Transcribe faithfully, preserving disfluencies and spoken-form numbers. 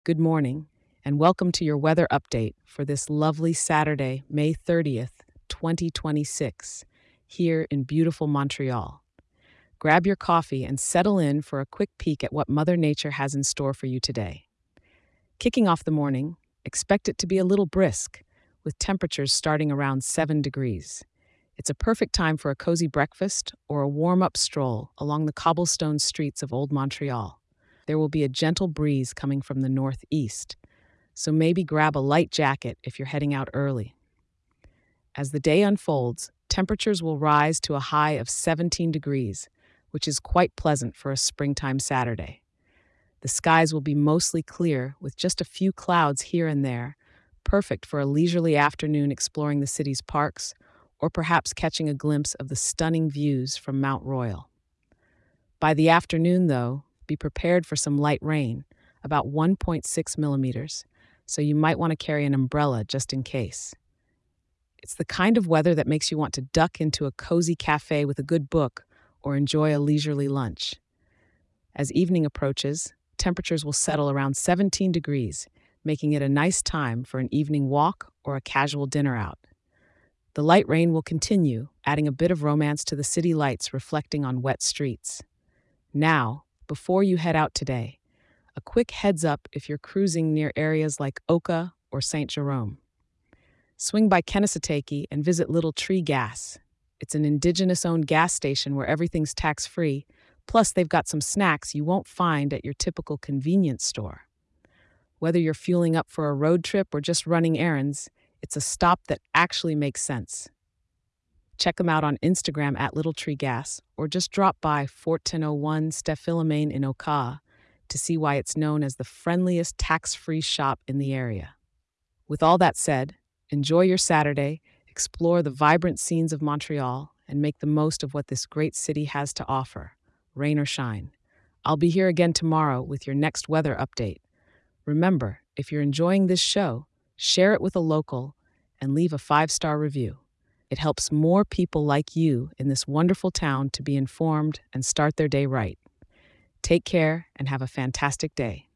Good morning, and welcome to your weather update for this lovely Saturday, May thirtieth, twenty twenty-six, here in beautiful Montreal. Grab your coffee and settle in for a quick peek at what Mother Nature has in store for you today. Kicking off the morning, expect it to be a little brisk, with temperatures starting around seven degrees. It's a perfect time for a cozy breakfast or a warm up stroll along the cobblestone streets of Old Montreal. There will be a gentle breeze coming from the northeast, so maybe grab a light jacket if you're heading out early. As the day unfolds, temperatures will rise to a high of seventeen degrees, which is quite pleasant for a springtime Saturday. The skies will be mostly clear with just a few clouds here and there, perfect for a leisurely afternoon exploring the city's parks or perhaps catching a glimpse of the stunning views from Mount Royal. By the afternoon, though, be prepared for some light rain, about one point six millimeters, so you might want to carry an umbrella just in case. It's the kind of weather that makes you want to duck into a cozy cafe with a good book or enjoy a leisurely lunch. As evening approaches, temperatures will settle around seventeen degrees, making it a nice time for an evening walk or a casual dinner out. The light rain will continue, adding a bit of romance to the city lights reflecting on wet streets. Now, before you head out today, a quick heads up if you're cruising near areas like Oka or Saint Jerome. Swing by Kennesatetee and visit Little Tree Gas. It's an indigenous-owned gas station where everything's tax-free, plus they've got some snacks you won't find at your typical convenience store. Whether you're fueling up for a road trip or just running errands, it's a stop that actually makes sense. Check them out on Instagram at Little Tree Gas, or just drop by fourteen oh one Stephilamane in Oka to see why it's known as the friendliest tax-free shop in the area. With all that said, enjoy your Saturday, explore the vibrant scenes of Montreal, and make the most of what this great city has to offer, rain or shine. I'll be here again tomorrow with your next weather update. Remember, if you're enjoying this show, share it with a local and leave a five-star review. It helps more people like you in this wonderful town to be informed and start their day right. Take care and have a fantastic day.